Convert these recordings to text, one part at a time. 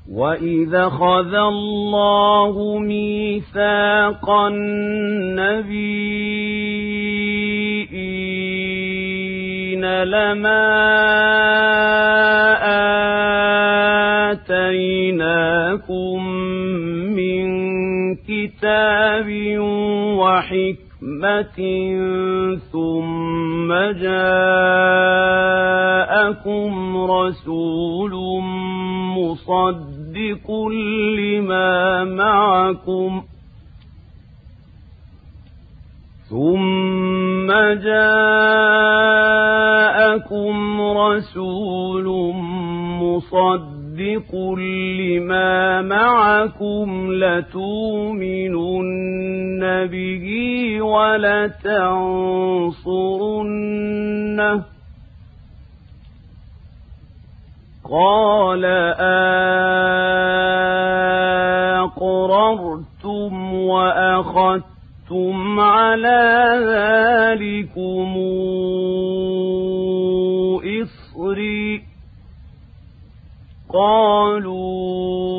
وَإِذَا أَخَذَ اللَّهُ مِيثَاقَ النَّبِيِّينَ لَمَا آتَيْنَاكُم مِّن كِتَابٍ وَحِكْمَةٍ ثُمَّ جَاءَكُمْ رَسُولٌ مُصَدِّقٌ لِّمَا مَعَكُمْ لَتُؤْمِنُنَّ بِهِ وَلَتَنصُرُنَّهُ ۚ قَالَ أَقْرَرْتُمْ وَأَخَذْتُمْ عَلَىٰ ذَٰلِكُمْ إِصْرِي ۖ قَالُوا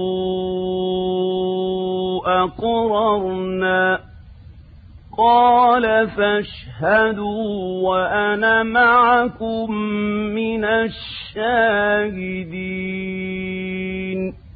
أَقْرَرْنَا ۚ قَالَ فَاشْهَدُوا وَأَنَا مَعَكُم مِّنَ الشَّاهِدِينَ